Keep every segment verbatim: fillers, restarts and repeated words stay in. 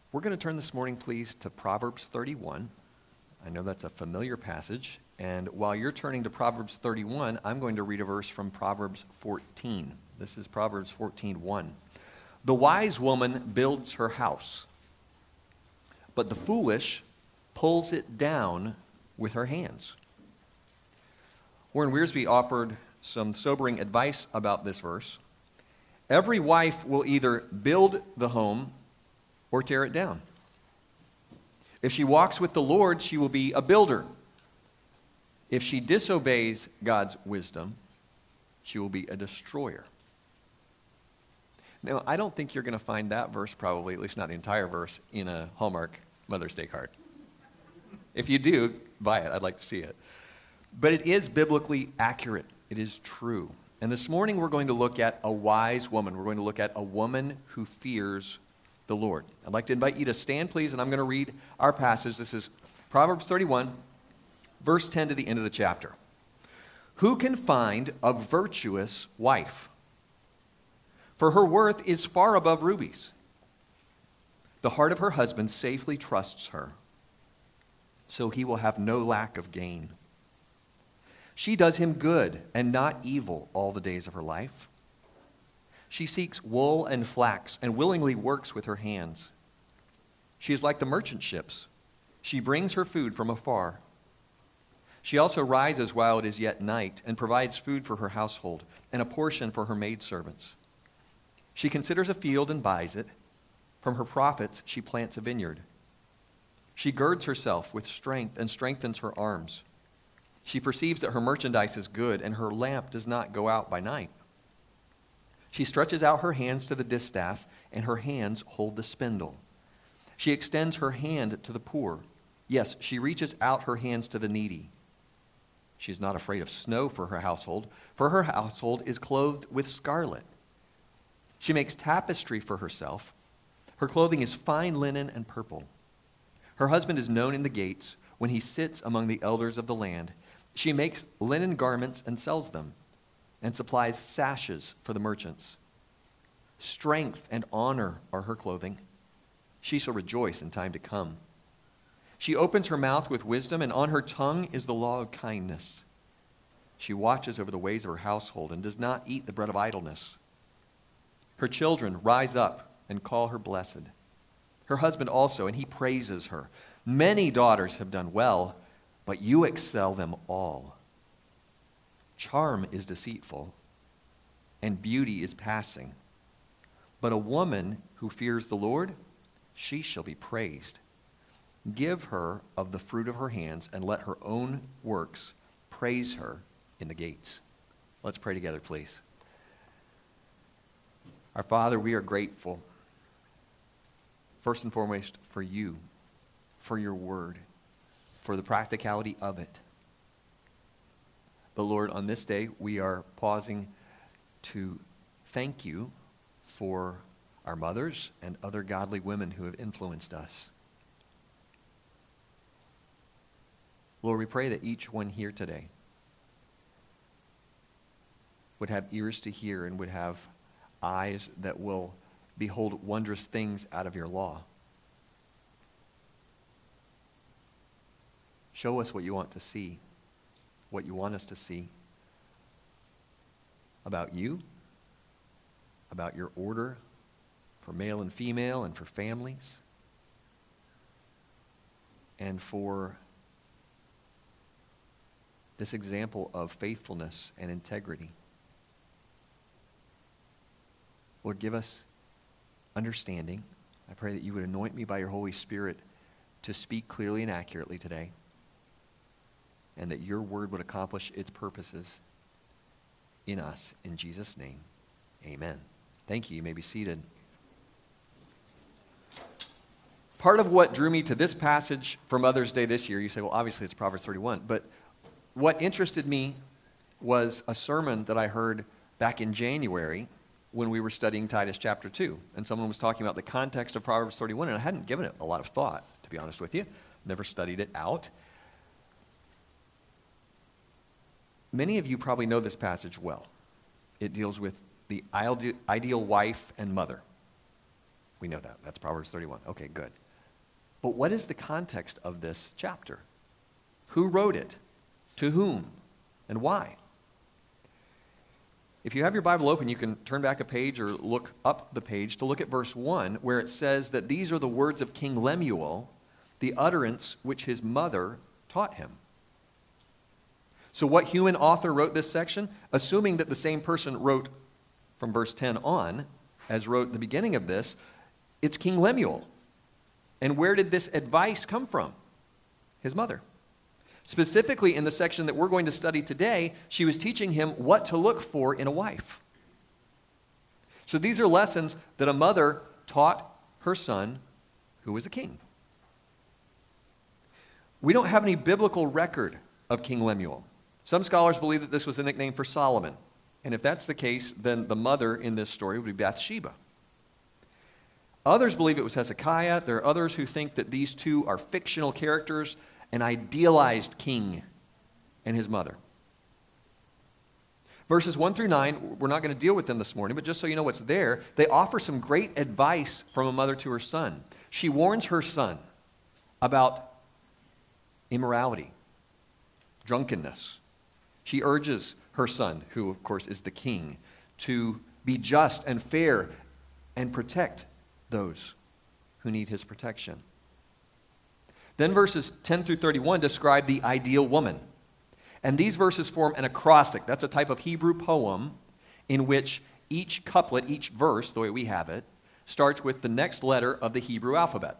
We're going to turn this morning, please, to Proverbs thirty-one. I know that's a familiar passage. And while you're turning to Proverbs thirty-one, I'm going to read a verse from Proverbs fourteen. This is Proverbs fourteen one. The wise woman builds her house, but the foolish pulls it down with her hands. Warren Wiersbe offered some sobering advice about this verse. Every wife will either build the home or tear it down. If she walks with the Lord, she will be a builder. If she disobeys God's wisdom, she will be a destroyer. Now, I don't think you're going to find that verse probably, at least not the entire verse, in a Hallmark Mother's Day card. If you do, buy it. I'd like to see it. But it is biblically accurate. It is true. And this morning we're going to look at a wise woman. We're going to look at a woman who fears the Lord. I'd like to invite you to stand, please, and I'm going to read our passage. This is Proverbs thirty-one, verse ten to the end of the chapter. Who can find a virtuous wife? For her worth is far above rubies. The heart of her husband safely trusts her, so he will have no lack of gain. She does him good and not evil all the days of her life. She seeks wool and flax and willingly works with her hands. She is like the merchant ships. She brings her food from afar. She also rises while it is yet night and provides food for her household and a portion for her maidservants. She considers a field and buys it. From her profits she plants a vineyard. She girds herself with strength and strengthens her arms. She perceives that her merchandise is good, and her lamp does not go out by night. She stretches out her hands to the distaff, and her hands hold the spindle. She extends her hand to the poor. Yes, she reaches out her hands to the needy. She is not afraid of snow for her household, for her household is clothed with scarlet. She makes tapestry for herself. Her clothing is fine linen and purple. Her husband is known in the gates when he sits among the elders of the land. She makes linen garments and sells them, and supplies sashes for the merchants. Strength and honor are her clothing. She shall rejoice in time to come. She opens her mouth with wisdom, and on her tongue is the law of kindness. She watches over the ways of her household and does not eat the bread of idleness. Her children rise up and call her blessed. Her husband also, and he praises her. Many daughters have done well, but you excel them all. Charm is deceitful, and beauty is passing. But a woman who fears the Lord, she shall be praised. Give her of the fruit of her hands, and let her own works praise her in the gates. Let's pray together, please. Our Father, we are grateful, first and foremost, for you, for your word, for the practicality of it. But Lord, on this day, we are pausing to thank you for our mothers and other godly women who have influenced us. Lord, we pray that each one here today would have ears to hear and would have eyes that will behold wondrous things out of your law. Show us what you want to see, what you want us to see about you, about your order for male and female and for families, and for this example of faithfulness and integrity. Lord, give us understanding. I pray that you would anoint me by your Holy Spirit to speak clearly and accurately today, and that your word would accomplish its purposes in us. In Jesus' name, amen. Thank you. You may be seated. Part of what drew me to this passage for Mother's Day this year, you say, well, obviously it's Proverbs thirty-one, but what interested me was a sermon that I heard back in January when we were studying Titus chapter two. And someone was talking about the context of Proverbs thirty-one, and I hadn't given it a lot of thought, to be honest with you. Never studied it out. Many of you probably know this passage well. It deals with the ideal wife and mother. We We know that. That's Proverbs thirty-one. Okay, good. But what is the context of this chapter? Who wrote it? To whom? And why? If you have your Bible open, you can turn back a page or look up the page to look at verse one, where it says that these are the words of King Lemuel, the utterance which his mother taught him. So what human author wrote this section? Assuming that the same person wrote from verse ten on, as wrote the beginning of this, it's King Lemuel. And where did this advice come from? His mother. Specifically in the section that we're going to study today, she was teaching him what to look for in a wife. So these are lessons that a mother taught her son, who was a king. We don't have any biblical record of King Lemuel. Some scholars believe that this was a nickname for Solomon. And if that's the case, then the mother in this story would be Bathsheba. Others believe it was Hezekiah. There are others who think that these two are fictional characters, an idealized king and his mother. Verses one through nine, we're not going to deal with them this morning, but just so you know what's there, they offer some great advice from a mother to her son. She warns her son about immorality, drunkenness. She urges her son, who of course is the king, to be just and fair and protect those who need his protection. Then verses ten through thirty-one describe the ideal woman. And these verses form an acrostic. That's a type of Hebrew poem in which each couplet, each verse, the way we have it, starts with the next letter of the Hebrew alphabet.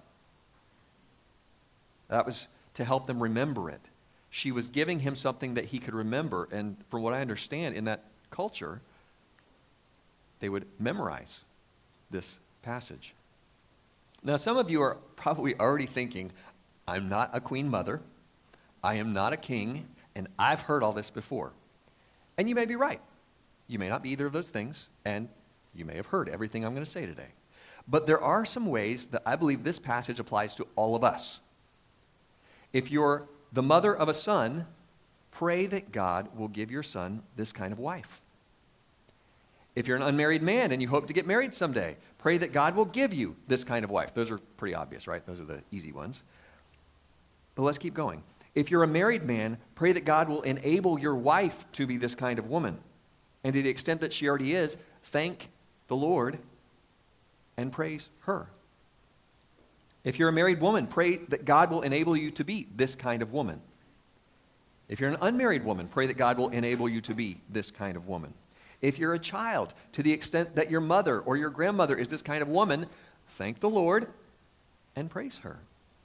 That was to help them remember it. She was giving him something that he could remember. And from what I understand, in that culture, they would memorize this passage. Now, some of you are probably already thinking, I'm not a queen mother, I am not a king, and I've heard all this before. And you may be right. You may not be either of those things, and you may have heard everything I'm going to say today. But there are some ways that I believe this passage applies to all of us. If you're the mother of a son, pray that God will give your son this kind of wife. If you're an unmarried man and you hope to get married someday, pray that God will give you this kind of wife. Those are pretty obvious, right? Those are the easy ones. But let's keep going. If you're a married man, pray that God will enable your wife to be this kind of woman. And to the extent that she already is, thank the Lord and praise her. If you're a married woman, pray that God will enable you to be this kind of woman. If you're an unmarried woman, pray that God will enable you to be this kind of woman. If you're a child, to the extent that your mother or your grandmother is this kind of woman, thank the Lord and praise her.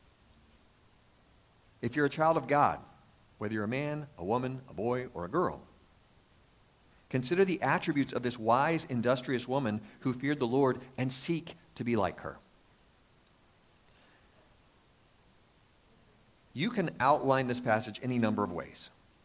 If you're a child of God, whether you're a man, a woman, a boy, or a girl, consider the attributes of this wise, industrious woman who feared the Lord and seek to be like her. You can outline this passage any number of ways.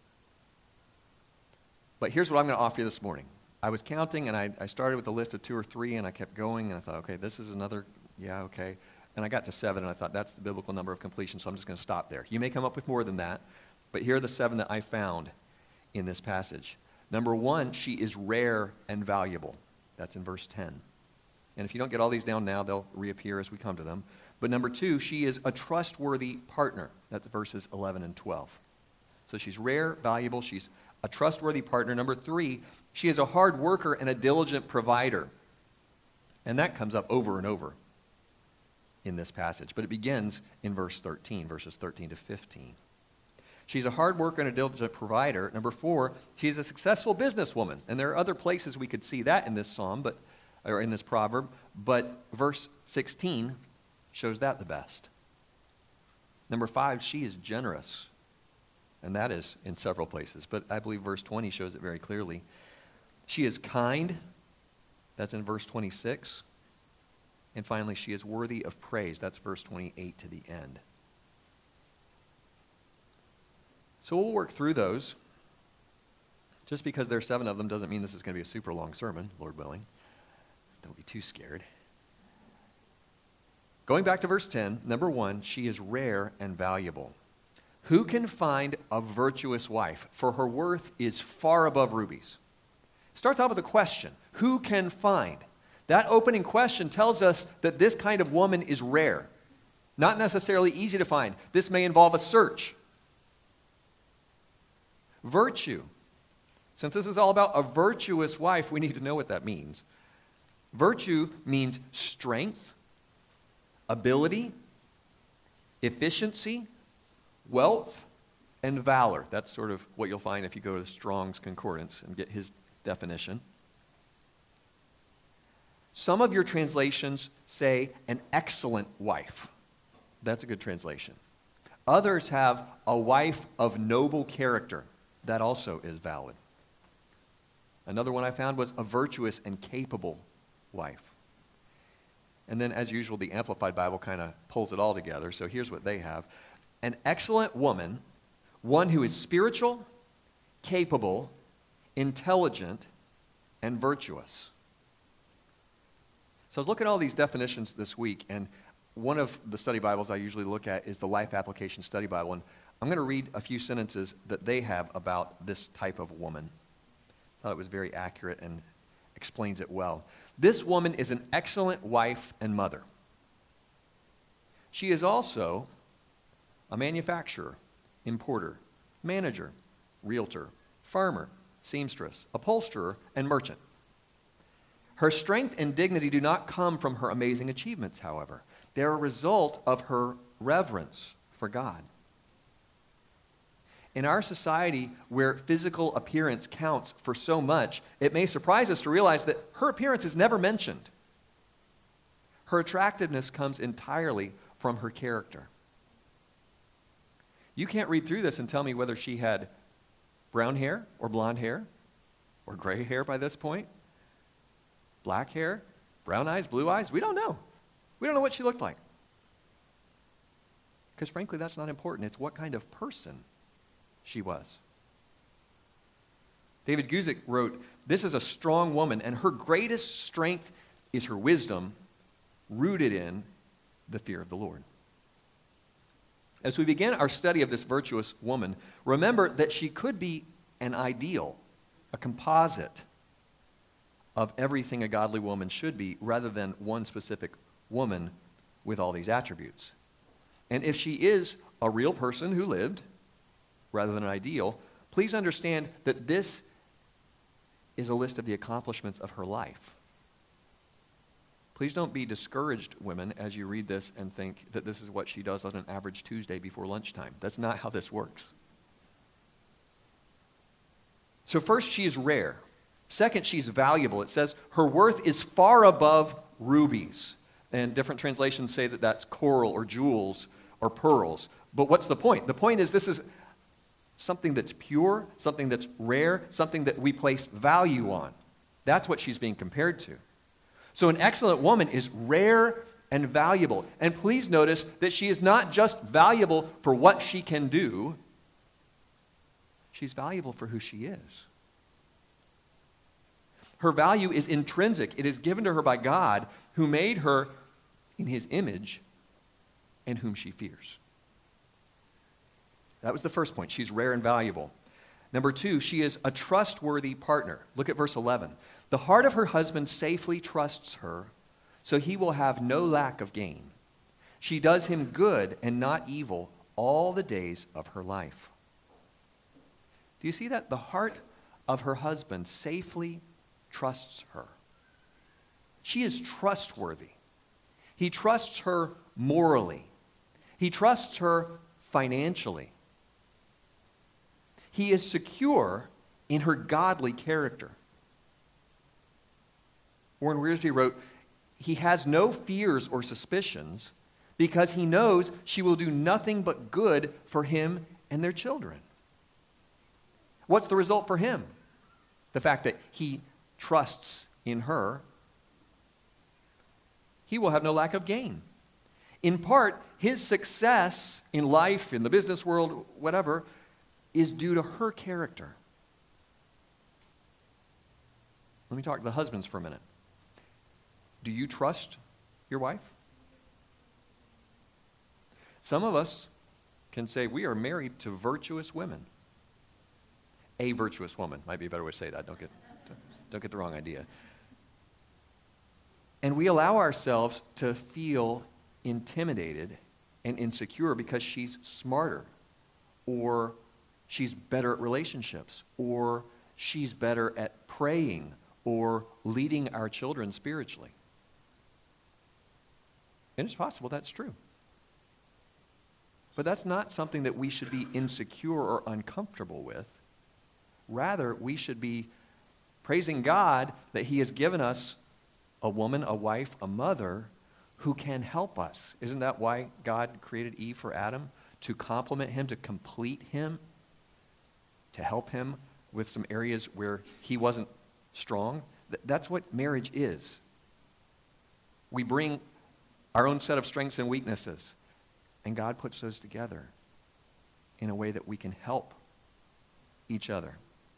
But here's what I'm going to offer you this morning. I was counting, and I, I started with a list of two or three, and I kept going, and I thought, okay, this is another, yeah, okay. And I got to seven, and I thought, that's the biblical number of completion, so I'm just going to stop there. You may come up with more than that, but here are the seven that I found in this passage. Number one, she is rare and valuable. That's in verse ten. And if you don't get all these down now, they'll reappear as we come to them. But number two, she is a trustworthy partner. That's verses eleven and twelve. So she's rare, valuable, she's a trustworthy partner. Number three, she is a hard worker and a diligent provider. And that comes up over and over in this passage. But it begins in verse thirteen, verses thirteen to fifteen. She's a hard worker and a diligent provider. Number four, she's a successful businesswoman. And there are other places we could see that in this psalm, but or in this proverb. But verse sixteen shows that the best. Number five, she is generous. And that is in several places. But I believe verse twenty shows it very clearly. She is kind. That's in verse twenty-six. And finally, she is worthy of praise. That's verse twenty-eight to the end. So we'll work through those. Just because there are seven of them doesn't mean this is going to be a super long sermon, Lord willing. Don't be too scared. Going back to verse ten, number one, she is rare and valuable. Who can find a virtuous wife? For her worth is far above rubies. Starts off with a question. Who can find? That opening question tells us that this kind of woman is rare, not necessarily easy to find. This may involve a search. Virtue. Since this is all about a virtuous wife, we need to know what that means. Virtue means strength, ability, efficiency, wealth, and valor. That's sort of what you'll find if you go to Strong's Concordance and get his definition. Some of your translations say an excellent wife. That's a good translation. Others have a wife of noble character. That also is valid. Another one I found was a virtuous and capable wife. And then, as usual, the Amplified Bible kind of pulls it all together. So here's what they have. An excellent woman, one who is spiritual, capable, intelligent, and virtuous. So I was looking at all these definitions this week, and one of the study Bibles I usually look at is the Life Application Study Bible. And I'm going to read a few sentences that they have about this type of woman. I thought it was very accurate and explains it well. This woman is an excellent wife and mother. She is also a manufacturer, importer, manager, realtor, farmer, seamstress, upholsterer, and merchant. Her strength and dignity do not come from her amazing achievements, however. They are a result of her reverence for God. In our society, where physical appearance counts for so much, it may surprise us to realize that her appearance is never mentioned. Her attractiveness comes entirely from her character. You can't read through this and tell me whether she had brown hair or blonde hair or gray hair by this point, black hair, brown eyes, blue eyes. We don't know. We don't know what she looked like. Because frankly, that's not important. It's what kind of person she was. David Guzik wrote, "This is a strong woman, and her greatest strength is her wisdom, rooted in the fear of the Lord." As we begin our study of this virtuous woman, remember that she could be an ideal, a composite of everything a godly woman should be, rather than one specific woman with all these attributes. And if she is a real person who lived, rather than an ideal, please understand that this is a list of the accomplishments of her life. Please don't be discouraged, women, as you read this and think that this is what she does on an average Tuesday before lunchtime. That's not how this works. So first, she is rare. Second, she's valuable. It says her worth is far above rubies. And different translations say that that's coral or jewels or pearls. But what's the point? The point is this is something that's pure, something that's rare, something that we place value on. That's what she's being compared to. So an excellent woman is rare and valuable. And please notice that she is not just valuable for what she can do. She's valuable for who she is. Her value is intrinsic. It is given to her by God, who made her in his image and whom she fears. That was the first point. She's rare and valuable. Number two, she is a trustworthy partner. Look at verse eleven. The heart of her husband safely trusts her, so he will have no lack of gain. She does him good and not evil all the days of her life. Do you see that? The heart of her husband safely trusts her. She is trustworthy. He trusts her morally. He trusts her financially. He is secure in her godly character. Warren Wiersbe wrote, he has no fears or suspicions because he knows she will do nothing but good for him and their children. What's the result for him? The fact that he trusts in her. He will have no lack of gain. In part, his success in life, in the business world, whatever, is due to her character. Let me talk to the husbands for a minute. Do you trust your wife? Some of us can say we are married to virtuous women. A virtuous woman might be a better way to say that. Don't get, don't get the wrong idea. And we allow ourselves to feel intimidated and insecure because she's smarter, or she's better at relationships, or she's better at praying, or leading our children spiritually. And it's possible that's true. But that's not something that we should be insecure or uncomfortable with. Rather, we should be praising God that He has given us a woman, a wife, a mother who can help us. Isn't that why God created Eve for Adam? To complement him, to complete him, to help him with some areas where he wasn't strong. Th- that's what marriage is. We bring our own set of strengths and weaknesses, and God puts those together in a way that we can help each other.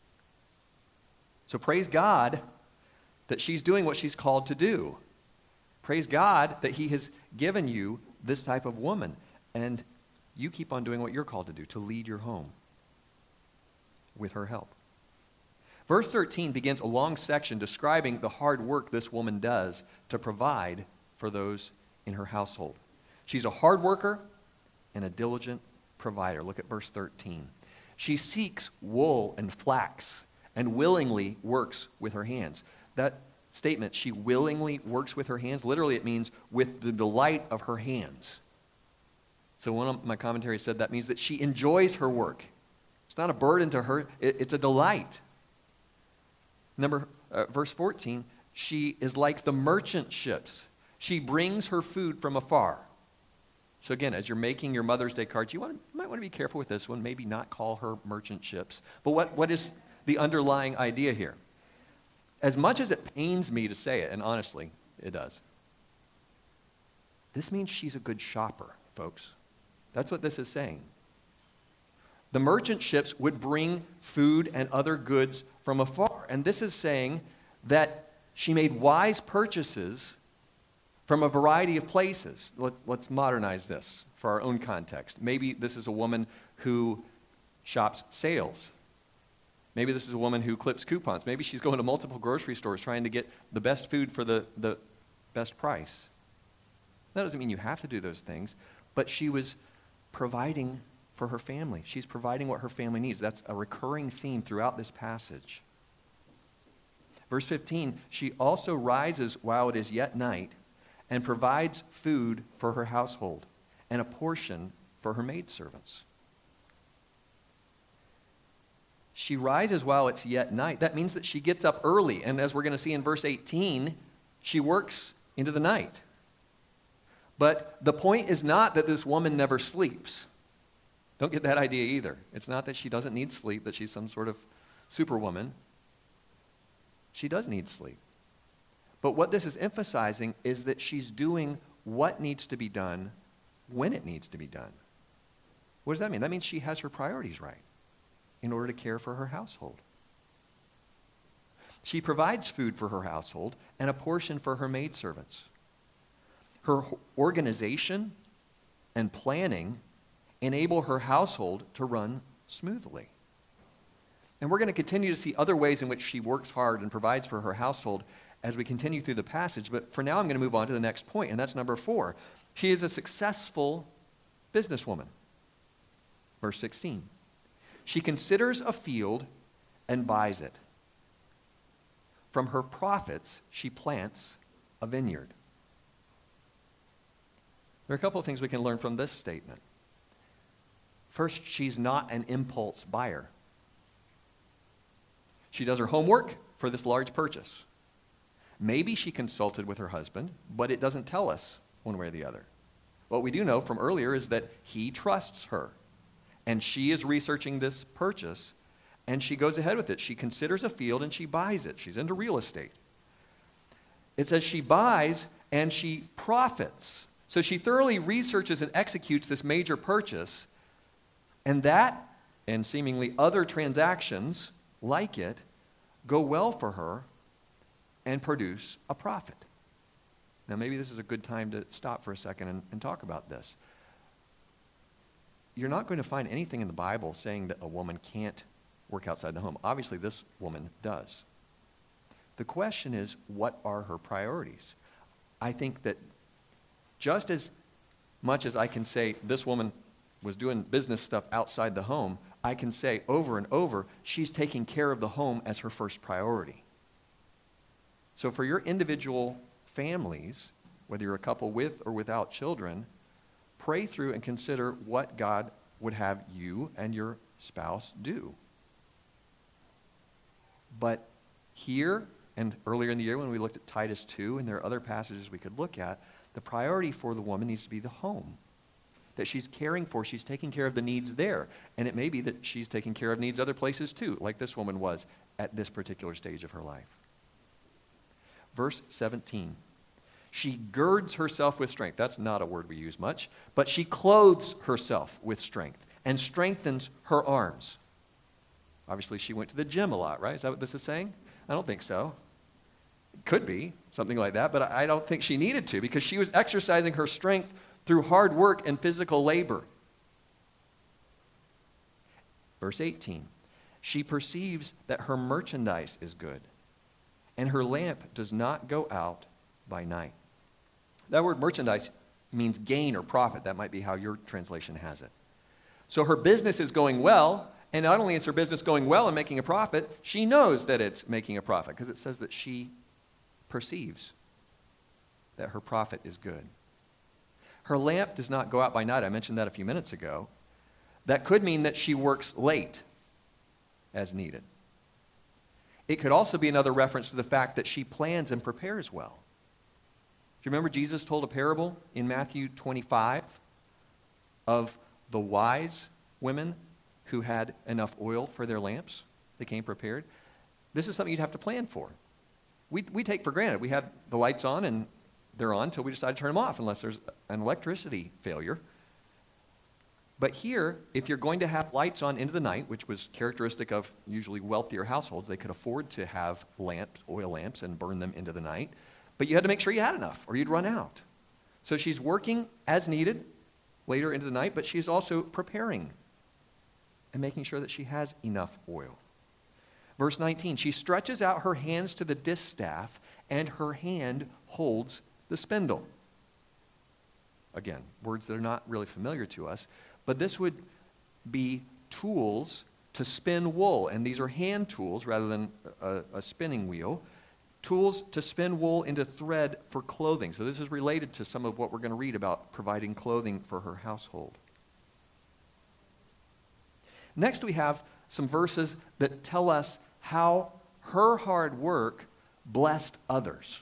So praise God that she's doing what she's called to do. Praise God that He has given you this type of woman, and you keep on doing what you're called to do, to lead your home with her help. Verse thirteen begins a long section describing the hard work this woman does to provide for those in her household. She's a hard worker and a diligent provider. Look at verse thirteen. She seeks wool and flax and willingly works with her hands. That statement, she willingly works with her hands, literally it means with the delight of her hands. So one of my commentaries said that means that she enjoys her work. It's not a burden to her, it, it's a delight. Number, uh, verse fourteen, she is like the merchant ships. She brings her food from afar. So again, as you're making your Mother's Day cards, you, want, you might want to be careful with this one, maybe not call her merchant ships. But what, what is the underlying idea here? As much as it pains me to say it, and honestly, it does, this means she's a good shopper, folks. That's what this is saying. The merchant ships would bring food and other goods from afar. And this is saying that she made wise purchases from a variety of places. Let's, let's modernize this for our own context. Maybe this is a woman who shops sales. Maybe this is a woman who clips coupons. Maybe she's going to multiple grocery stores trying to get the best food for the, the best price. That doesn't mean you have to do those things, but she was providing for her family. She's providing what her family needs. That's a recurring theme throughout this passage. Verse fifteen, she also rises while it is yet night and provides food for her household and a portion for her maidservants. She rises while it's yet night. That means that she gets up early. And as we're going to see in verse eighteen, she works into the night. But the point is not that this woman never sleeps. Don't get that idea either. It's not that she doesn't need sleep, that she's some sort of superwoman. She does need sleep. But what this is emphasizing is that she's doing what needs to be done when it needs to be done. What does that mean? That means she has her priorities right in order to care for her household. She provides food for her household and a portion for her maidservants. Her organization and planning enable her household to run smoothly. And we're going to continue to see other ways in which she works hard and provides for her household as we continue through the passage. But for now, I'm going to move on to the next point, and that's number four. She is a successful businesswoman. Verse sixteen. She considers a field and buys it. From her profits, she plants a vineyard. There are a couple of things we can learn from this statement. First, she's not an impulse buyer. She does her homework for this large purchase. Maybe she consulted with her husband, but it doesn't tell us one way or the other. What we do know from earlier is that he trusts her, and she is researching this purchase, and she goes ahead with it. She considers a field and she buys it. She's into real estate. It says she buys and she profits. So she thoroughly researches and executes this major purchase, and that, and seemingly other transactions like it, go well for her and produce a profit. Now maybe this is a good time to stop for a second and, and talk about this. You're not going to find anything in the Bible saying that a woman can't work outside the home. Obviously, this woman does. The question is, what are her priorities? I think that just as much as I can say this woman was doing business stuff outside the home, I can say over and over, she's taking care of the home as her first priority. So for your individual families, whether you're a couple with or without children, pray through and consider what God would have you and your spouse do. But here, and earlier in the year when we looked at Titus two, and there are other passages we could look at, the priority for the woman needs to be the home. That she's caring for, she's taking care of the needs there. And it may be that she's taking care of needs other places too, like this woman was at this particular stage of her life. Verse seventeen. She girds herself with strength. That's not a word we use much. But she clothes herself with strength and strengthens her arms. Obviously, she went to the gym a lot, right? Is that what this is saying? I don't think so. It could be something like that, but I don't think she needed to because she was exercising her strength through hard work and physical labor. Verse eighteen. She perceives that her merchandise is good, and her lamp does not go out by night. That word merchandise means gain or profit. That might be how your translation has it. So her business is going well, and not only is her business going well and making a profit, she knows that it's making a profit because it says that she perceives that her profit is good. Her lamp does not go out by night. I mentioned that a few minutes ago. That could mean that she works late as needed. It could also be another reference to the fact that she plans and prepares well. Do you remember Jesus told a parable in Matthew twenty-five of the wise women who had enough oil for their lamps? They came prepared. This is something you'd have to plan for. We, we take for granted. We have the lights on and they're on until we decide to turn them off unless there's an electricity failure. But here, if you're going to have lights on into the night, which was characteristic of usually wealthier households, they could afford to have lamps, oil lamps, and burn them into the night. But you had to make sure you had enough or you'd run out. So she's working as needed later into the night, but she's also preparing and making sure that she has enough oil. Verse nineteen, she stretches out her hands to the distaff, and her hand holds the spindle. Again, words that are not really familiar to us, but this would be tools to spin wool, and these are hand tools rather than a, a spinning wheel. Tools to spin wool into thread for clothing. So this is related to some of what we're going to read about providing clothing for her household. Next, we have some verses that tell us how her hard work blessed others.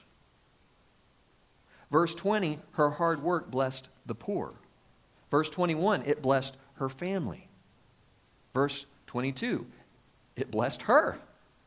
Verse twenty, her hard work blessed the poor. Verse twenty-one, it blessed her family. Verse twenty-two, it blessed her.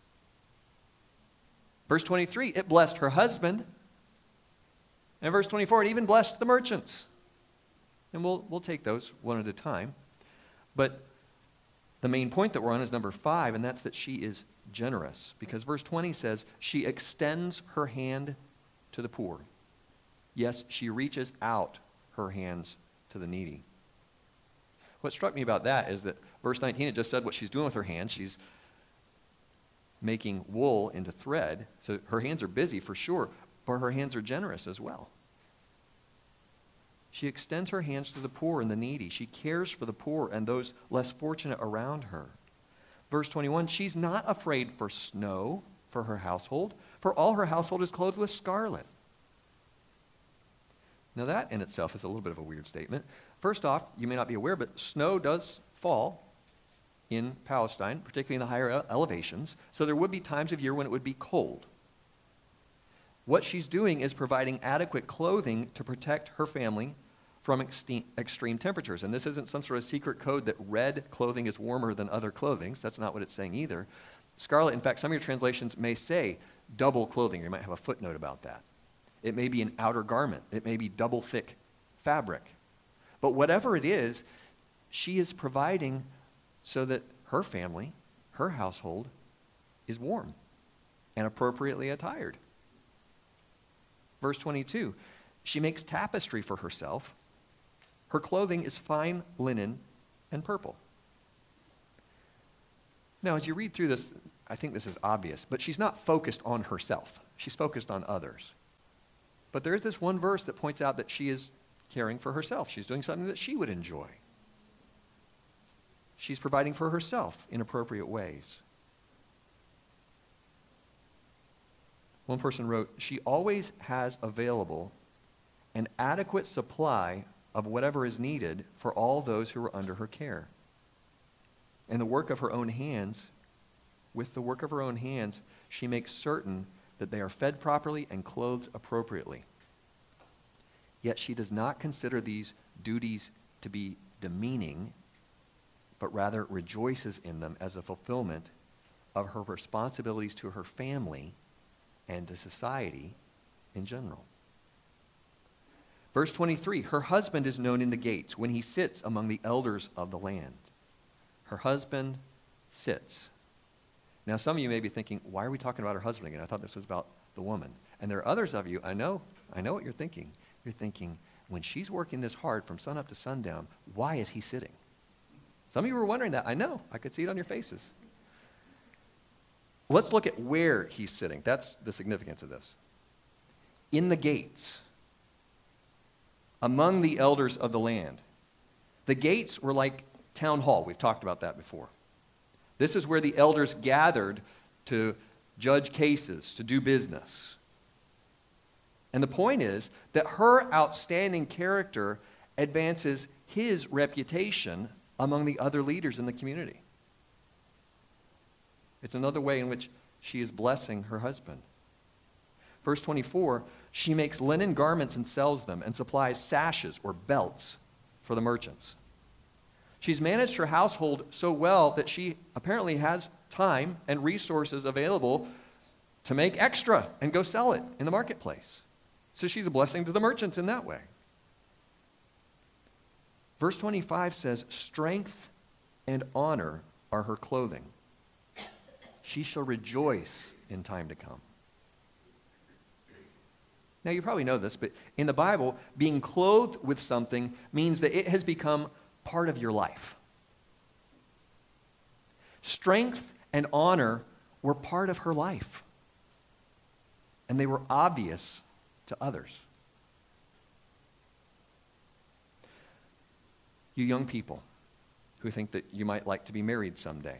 Verse twenty-three, it blessed her husband. And verse twenty-four, it even blessed the merchants. And we'll, we'll take those one at a time. But the main point that we're on is number five, and that's that she is generous. Because verse twenty says, she extends her hand to the poor. Yes, she reaches out her hands to the needy. What struck me about that is that verse nineteen, it just said what she's doing with her hands. She's making wool into thread. So her hands are busy for sure, but her hands are generous as well. She extends her hands to the poor and the needy. She cares for the poor and those less fortunate around her. Verse twenty-one, she's not afraid for snow for her household, for all her household is clothed with scarlet. Now that in itself is a little bit of a weird statement. First off, you may not be aware, but snow does fall in Palestine, particularly in the higher elevations. So there would be times of year when it would be cold. What she's doing is providing adequate clothing to protect her family from extreme temperatures. And this isn't some sort of secret code that red clothing is warmer than other clothing. That's not what it's saying either. Scarlet, in fact, some of your translations may say double clothing. You might have a footnote about that. It may be an outer garment. It may be double thick fabric. But whatever it is, she is providing so that her family, her household, is warm and appropriately attired. Verse twenty-two, she makes tapestry for herself. Her clothing is fine linen and purple. Now, as you read through this, I think this is obvious, but she's not focused on herself. She's focused on others. But there is this one verse that points out that she is caring for herself. She's doing something that she would enjoy. She's providing for herself in appropriate ways. One person wrote, she always has available an adequate supply of whatever is needed for all those who are under her care. And the work of her own hands, with the work of her own hands, she makes certain that they are fed properly and clothed appropriately. Yet she does not consider these duties to be demeaning, but rather rejoices in them as a fulfillment of her responsibilities to her family and to society in general. Verse twenty-three, her husband is known in the gates when he sits among the elders of the land. Her husband sits. Now, some of you may be thinking, why are we talking about her husband again? I thought this was about the woman. And there are others of you, I know, I know what you're thinking. You're thinking, when she's working this hard from sun up to sundown, why is he sitting? Some of you were wondering that. I know. I could see it on your faces. Let's look at where he's sitting. That's the significance of this. In the gates, among the elders of the land. The gates were like town hall. We've talked about that before. This is where the elders gathered to judge cases, to do business. And the point is that her outstanding character advances his reputation among the other leaders in the community. It's another way in which she is blessing her husband. Verse twenty-four, she makes linen garments and sells them and supplies sashes or belts for the merchants. She's managed her household so well that she apparently has time and resources available to make extra and go sell it in the marketplace. So she's a blessing to the merchants in that way. Verse twenty-five says, strength and honor are her clothing. She shall rejoice in time to come. Now, you probably know this, but in the Bible, being clothed with something means that it has become part of your life. Strength and honor were part of her life, and they were obvious to others. You young people who think that you might like to be married someday,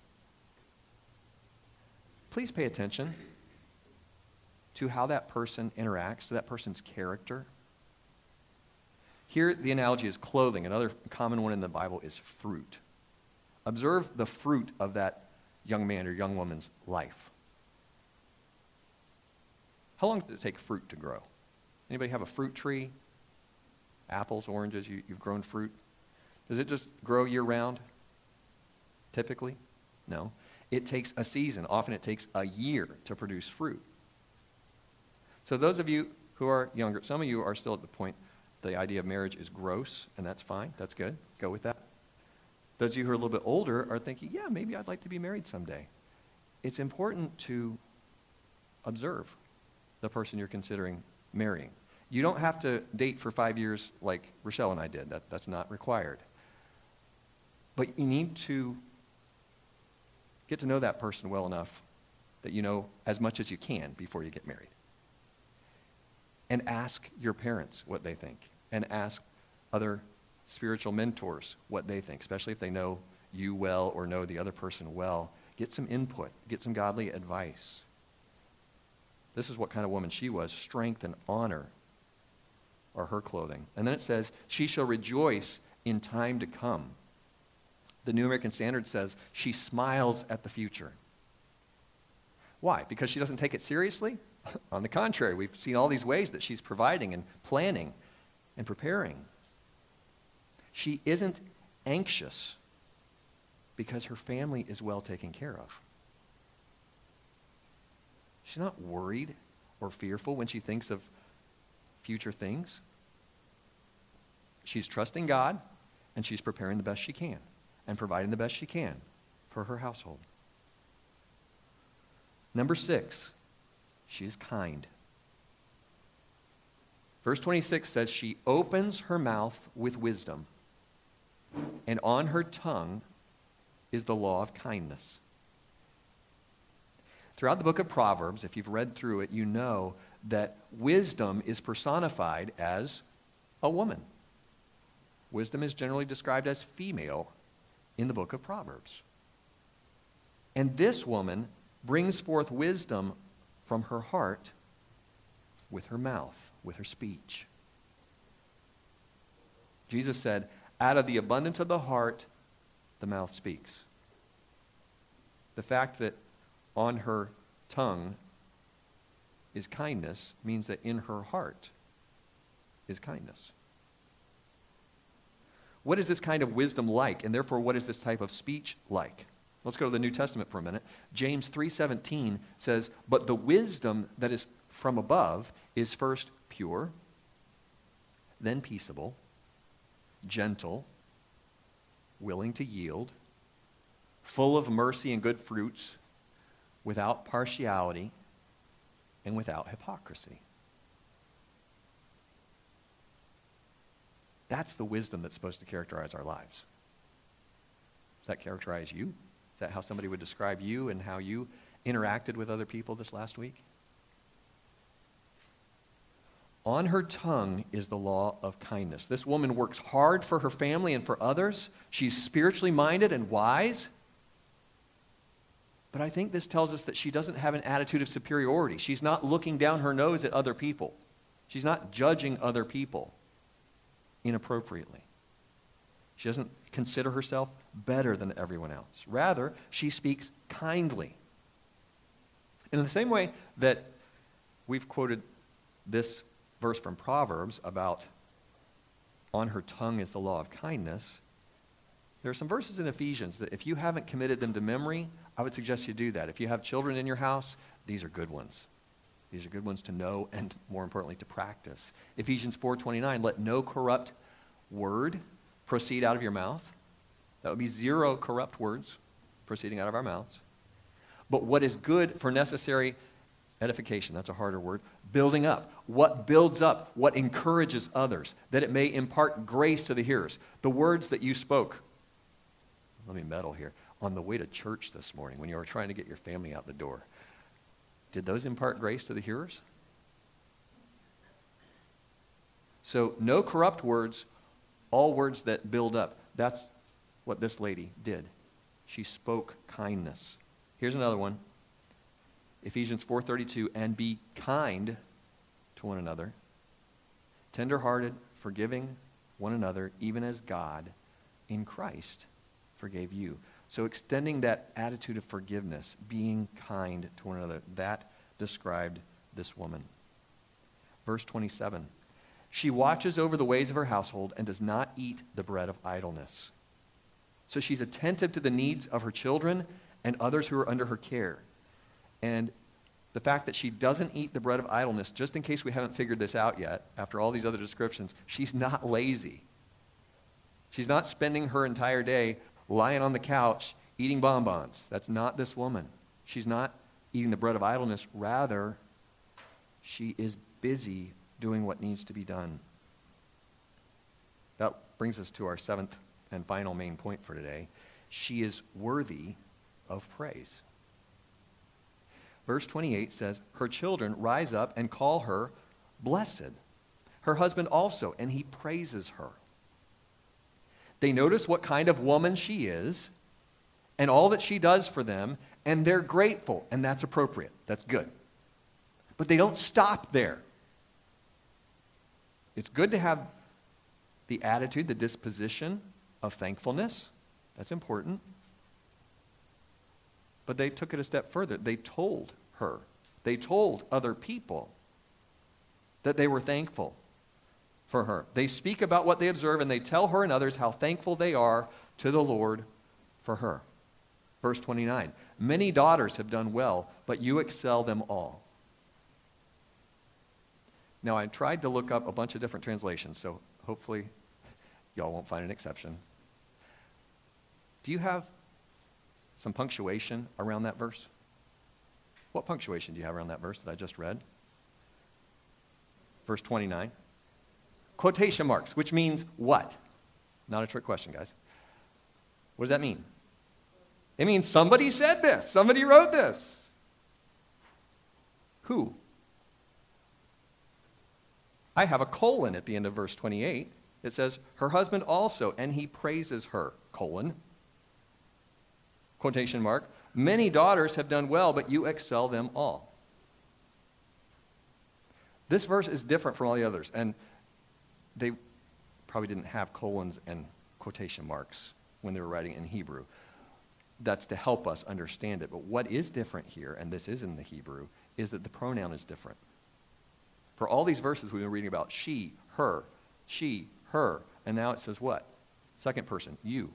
please pay attention to how that person interacts, to that person's character. Here, the analogy is clothing. Another common one in the Bible is fruit. Observe the fruit of that young man or young woman's life. How long does it take fruit to grow? Anybody have a fruit tree? Apples, oranges, you, you've grown fruit? Does it just grow year-round, typically? No. It takes a season. Often it takes a year to produce fruit. So those of you who are younger, some of you are still at the point the idea of marriage is gross, and that's fine. That's good. Go with that. Those of you who are a little bit older are thinking, yeah, maybe I'd like to be married someday. It's important to observe the person you're considering marrying. You don't have to date for five years like Rochelle and I did. That, that's not required. But you need to get to know that person well enough that you know as much as you can before you get married. And ask your parents what they think. And ask other spiritual mentors what they think, especially if they know you well or know the other person well. Get some input. Get some godly advice. This is what kind of woman she was. Strength and honor are her clothing. And then it says, she shall rejoice in time to come. The New American Standard says, she smiles at the future. Why? Because she doesn't take it seriously? On the contrary, we've seen all these ways that she's providing and planning and preparing. She isn't anxious because her family is well taken care of. She's not worried or fearful when she thinks of future things. She's trusting God, and she's preparing the best she can and providing the best she can for her household. Number six, she is kind. Verse twenty-six says, she opens her mouth with wisdom, and on her tongue is the law of kindness. Throughout the book of Proverbs, if you've read through it, you know that wisdom is personified as a woman. Wisdom is generally described as female in the book of Proverbs. And this woman brings forth wisdom from her heart with her mouth, with her speech. Jesus said, out of the abundance of the heart, the mouth speaks. The fact that on her tongue is kindness means that in her heart is kindness. What is this kind of wisdom like? And therefore, what is this type of speech like? Let's go to the New Testament for a minute. James three seventeen says, but the wisdom that is from above is first pure, then peaceable, gentle, willing to yield, full of mercy and good fruits, without partiality, and without hypocrisy. That's the wisdom that's supposed to characterize our lives. Does that characterize you? Is that how somebody would describe you and how you interacted with other people this last week? On her tongue is the law of kindness. This woman works hard for her family and for others. She's spiritually minded and wise. But I think this tells us that she doesn't have an attitude of superiority. She's not looking down her nose at other people. She's not judging other people inappropriately. She doesn't consider herself better than everyone else. Rather, she speaks kindly. And in the same way that we've quoted this verse from Proverbs about on her tongue is the law of kindness, there are some verses in Ephesians that if you haven't committed them to memory, I would suggest you do that. If you have children in your house, these are good ones. These are good ones to know and, more importantly, to practice. Ephesians four twenty-nine, let no corrupt word proceed out of your mouth. That would be zero corrupt words proceeding out of our mouths. But what is good for necessary edification, that's a harder word, building up. What builds up, what encourages others, that it may impart grace to the hearers. The words that you spoke, let me meddle here, on the way to church this morning when you were trying to get your family out the door, did those impart grace to the hearers? So no corrupt words, all words that build up. That's what this lady did. She spoke kindness. Here's another one. Ephesians four thirty-two, and be kind to one another, tender-hearted, forgiving one another, even as God in Christ forgave you. So extending that attitude of forgiveness, being kind to one another, that described this woman. Verse twenty-seven, she watches over the ways of her household and does not eat the bread of idleness. So she's attentive to the needs of her children and others who are under her care. And the fact that she doesn't eat the bread of idleness, just in case we haven't figured this out yet, after all these other descriptions, she's not lazy. She's not spending her entire day lying on the couch eating bonbons. That's not this woman. She's not eating the bread of idleness. Rather, she is busy doing what needs to be done. That brings us to our seventh and final main point for today. She is worthy of praise. Verse twenty-eight says, her children rise up and call her blessed. Her husband also, and he praises her. They notice what kind of woman she is and all that she does for them, and they're grateful, and that's appropriate. That's good. But they don't stop there. It's good to have the attitude, the disposition of thankfulness. That's important. But they took it a step further. They told her, they told other people that they were thankful for her. They speak about what they observe, and they tell her and others how thankful they are to the Lord for her. Verse twenty-nine, many daughters have done well, but you excel them all. Now, I tried to look up a bunch of different translations, so hopefully y'all won't find an exception. Do you have some punctuation around that verse? What punctuation do you have around that verse that I just read? Verse twenty-nine. Quotation marks, which means what? Not a trick question, guys. What does that mean? It means somebody said this. Somebody wrote this. Who? I have a colon at the end of verse twenty-eight. It says, her husband also, and he praises her, colon. Quotation mark. Many daughters have done well, but you excel them all. This verse is different from all the others, and they probably didn't have colons and quotation marks when they were writing in Hebrew. That's to help us understand it. But what is different here, and this is in the Hebrew, is that the pronoun is different. For all these verses we've been reading about she, her, she, her, and now it says what? Second person, you.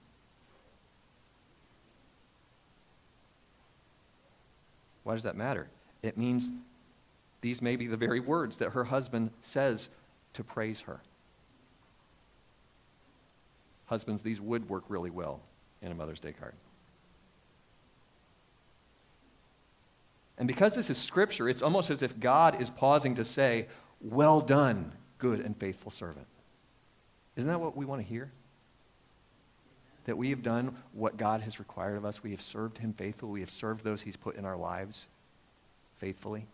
Why does that matter? It means these may be the very words that her husband says to praise her. Husbands, these would work really well in a Mother's Day card. And because this is scripture, it's almost as if God is pausing to say, well done, good and faithful servant. Isn't that what we want to hear? That we have done what God has required of us. We have served him faithfully. We have served those he's put in our lives faithfully.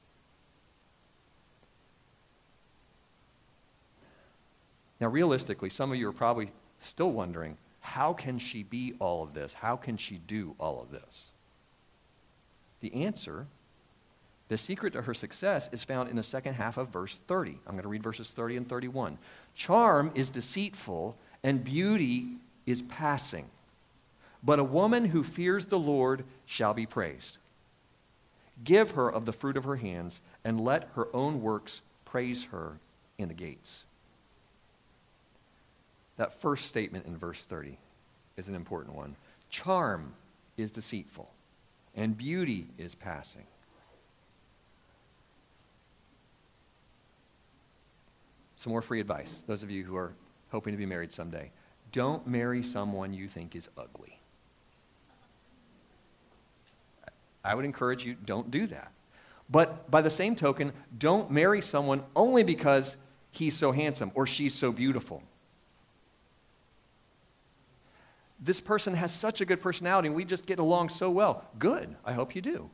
Now, realistically, some of you are probably still wondering, how can she be all of this? How can she do all of this? The answer, the secret to her success, is found in the second half of verse thirty. I'm going to read verses thirty and thirty-one. Charm is deceitful, and beauty is passing. But a woman who fears the Lord shall be praised. Give her of the fruit of her hands, and let her own works praise her in the gates. That first statement in verse thirty is an important one. Charm is deceitful, and beauty is passing. Some more free advice, those of you who are hoping to be married someday. Don't marry someone you think is ugly. I would encourage you, don't do that. But by the same token, don't marry someone only because he's so handsome or she's so beautiful. This person has such a good personality and we just get along so well. Good. I hope you do.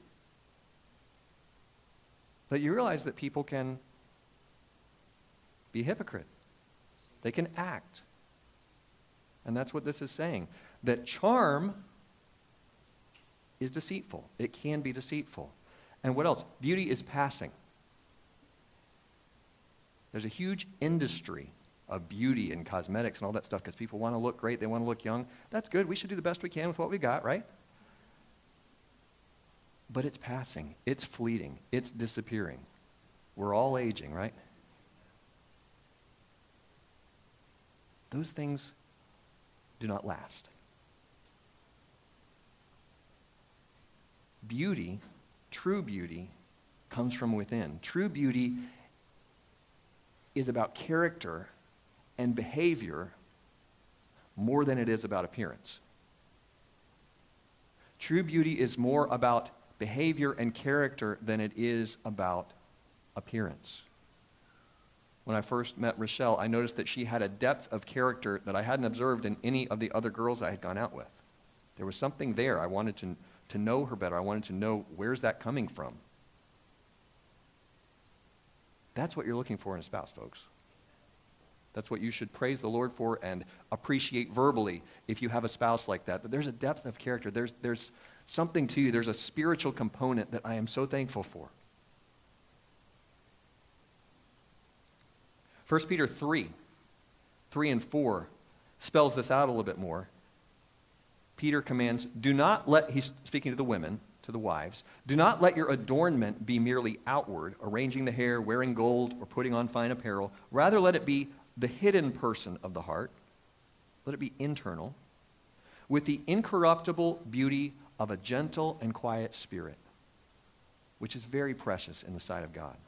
But you realize that people can be a hypocrite. They can act. And that's what this is saying. That charm is deceitful. It can be deceitful. And what else? Beauty is passing. There's a huge industry of beauty and cosmetics and all that stuff because people want to look great. They want to look young. That's good. We should do the best we can with what we got, right? But it's passing. It's fleeting. It's disappearing. We're all aging, right? Those things do not last. Beauty, true beauty, comes from within. True beauty is about character and behavior more than it is about appearance. True beauty is more about behavior and character than it is about appearance. When I first met Rochelle, I noticed that she had a depth of character that I hadn't observed in any of the other girls I had gone out with. There was something there. I wanted to, to know her better. I wanted to know, where's that coming from? That's what you're looking for in a spouse, folks. That's what you should praise the Lord for and appreciate verbally if you have a spouse like that. That there's a depth of character. There's, there's something to you. There's a spiritual component that I am so thankful for. First Peter three, three and four spells this out a little bit more. Peter commands, do not let, he's speaking to the women, to the wives, do not let your adornment be merely outward, arranging the hair, wearing gold, or putting on fine apparel. Rather, let it be the hidden person of the heart. Let it be internal, with the incorruptible beauty of a gentle and quiet spirit, which is very precious in the sight of God.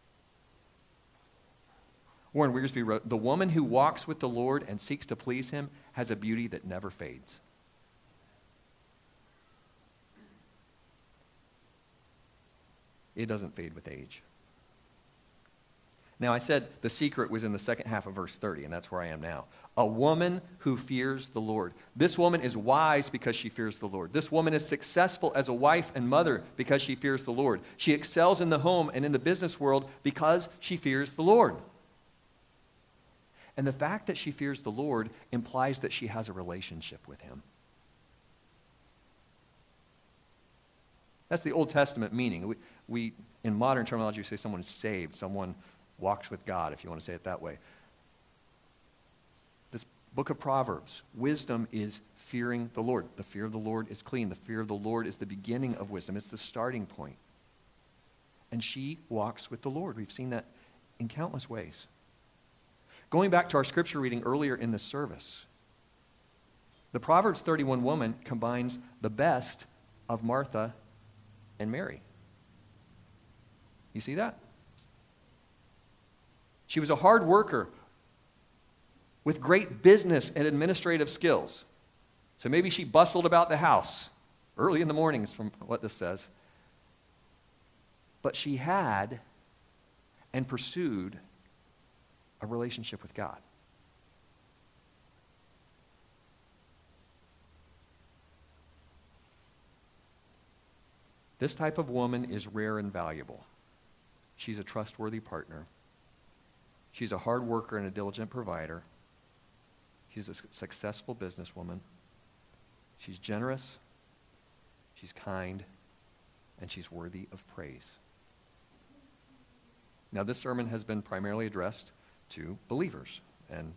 Warren Wiersbe wrote, the woman who walks with the Lord and seeks to please him has a beauty that never fades. It doesn't fade with age. Now, I said the secret was in the second half of verse thirty, and that's where I am now. A woman who fears the Lord. This woman is wise because she fears the Lord. This woman is successful as a wife and mother because she fears the Lord. She excels in the home and in the business world because she fears the Lord. And the fact that she fears the Lord implies that she has a relationship with him. That's the Old Testament meaning. We, we in modern terminology, we say someone is saved, someone walks with God, if you want to say it that way. This book of Proverbs, wisdom is fearing the Lord. The fear of the Lord is clean. The fear of the Lord is the beginning of wisdom. It's the starting point. And she walks with the Lord. We've seen that in countless ways. Going back to our scripture reading earlier in the service, the Proverbs thirty-one woman combines the best of Martha and Mary. You see that? She was a hard worker with great business and administrative skills. So maybe she bustled about the house early in the mornings, from what this says. But she had and pursued a relationship with God. This type of woman is rare and valuable. She's a trustworthy partner. She's a hard worker and a diligent provider. She's a successful businesswoman. She's generous. She's kind. And she's worthy of praise. Now, this sermon has been primarily addressed to believers. And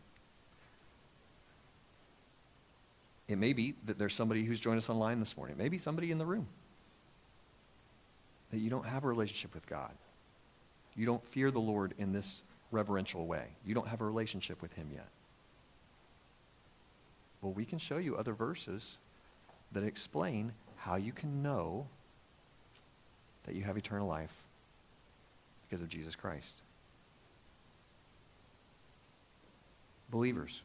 it may be that there's somebody who's joined us online this morning. Maybe somebody in the room. That you don't have a relationship with God. You don't fear the Lord in this reverential way. You don't have a relationship with him yet. Well, we can show you other verses that explain how you can know that you have eternal life because of Jesus Christ. Believers,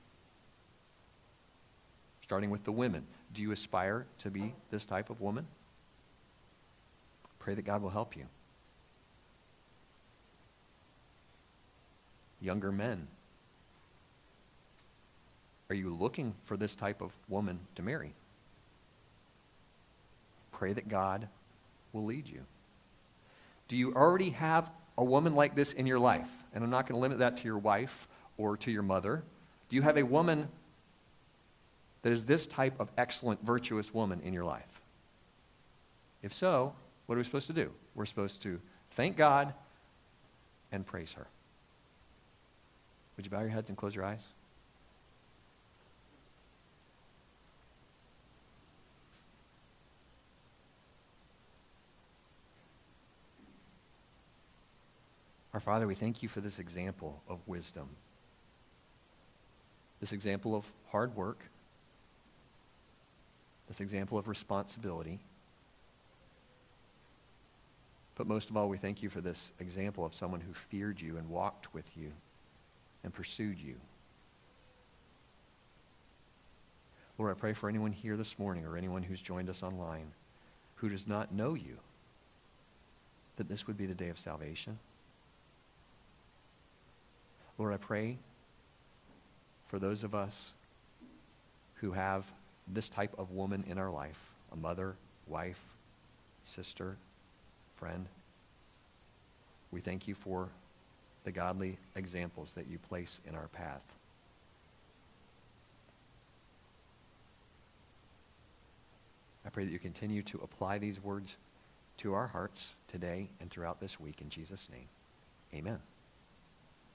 starting with the women, do you aspire to be this type of woman? Pray that God will help you. Younger men, are you looking for this type of woman to marry? Pray that God will lead you. Do you already have a woman like this in your life? And I'm not going to limit that to your wife or to your mother. Do you have a woman that is this type of excellent, virtuous woman in your life? If so, what are we supposed to do? We're supposed to thank God and praise her. Would you bow your heads and close your eyes? Our Father, we thank you for this example of wisdom. This example of hard work. This example of responsibility. But most of all, we thank you for this example of someone who feared you and walked with you and pursued you. Lord, I pray for anyone here this morning or anyone who's joined us online who does not know you, that this would be the day of salvation. Lord, I pray for those of us who have this type of woman in our life, a mother, wife, sister, friend. We thank you for the godly examples that you place in our path. I pray that you continue to apply these words to our hearts today and throughout this week. In Jesus' name, amen.